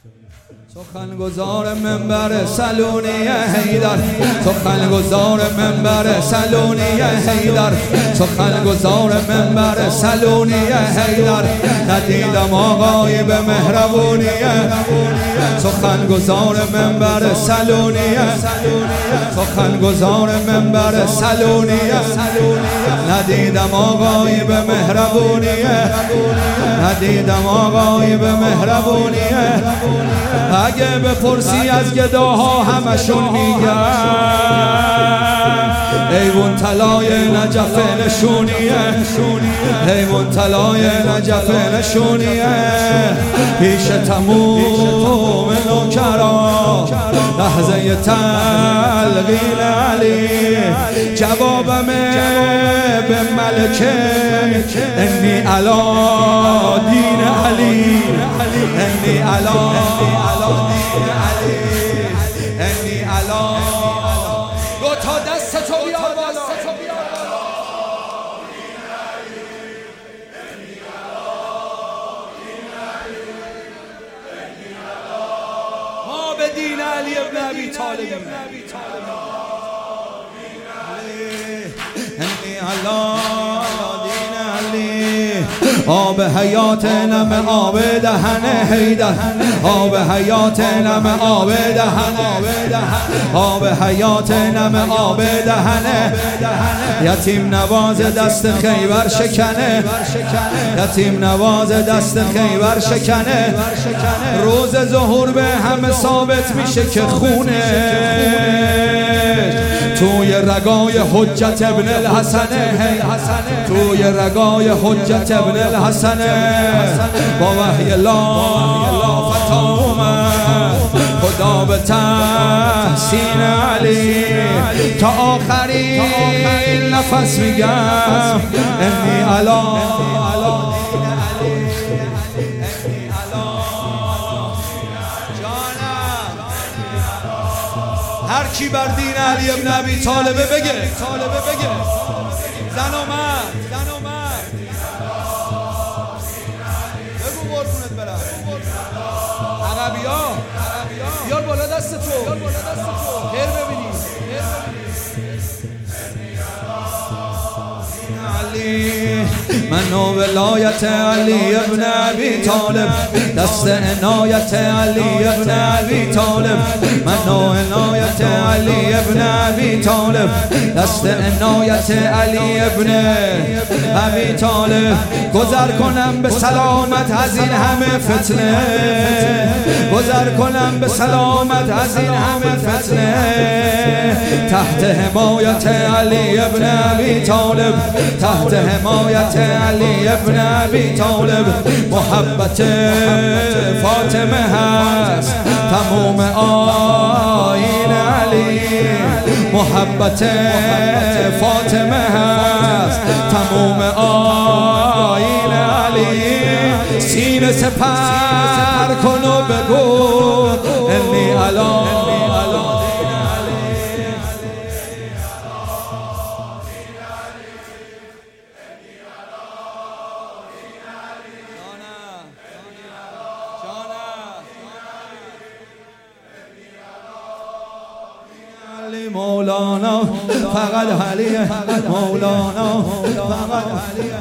سخنگزار منبر سلونی حیدر، سخنگزار منبر سلونی حیدر، سخنگزار منبر سلونی حیدر، ندیدم آقای به مهربونی. سخنگزار منبر سلونی، سخنگزار منبر سلونی، ندیدم آقای به مهربونی، ندیدم آقای به مهربونی. اگه بپرسی از گداها همشون میگن حیوان طلای نجف نشونیه، حیوان طلای نجف نشونیه. پیش تموم نوکران لحظه تلقین علی، جوابم به ملکه انی علی دین علی، انی علی دین علی، انی علی. دو تا دستتو بیار بالا. ما به دین علی ابن ابی طالب، انی علی دین علی. آب حیات نم آب دهن حیدر، آب حیات نم آب دهن، آب حیات نم آب دهن. یتیم نواز دست خیبر شکنه، یتیم نواز دست خیبر شکنه. روز ظهور به همه ثابت میشه که خونه توی رگای حجت ابن الحسنه، توی رگای حجت ابن الحسنه. با وحی الله فتا اومد خدا به تحسین علی، تا آخرین نفس میگم انی علی. هر کی بر دین علی ابن ابی طالبه بگه، زن و مرد، بگو قربونت برم. عربیا بیار بالا دست تو، خیر ببینی. من و ولایت علی ابن ابی طالب، دست عنایت علی ابن ابی طالب. من و عنایت علی ابن ابی طالب، دست عنایت علی ابن ابی طالب. گذر کنم به سلامت از این همه فتنه، گذر کنم به سلامت از این همه فتنه. تحت حمایت علی ابن ابی طالب، تحت حمایت علی ابن ابی طالب. محبت فاطمه هست تموم آیین علی، محبت فاطمه هست تموم آیین علی. سینه سپر کن و بگو انی علی. مولانا فقط علی، مولانا فقط علی.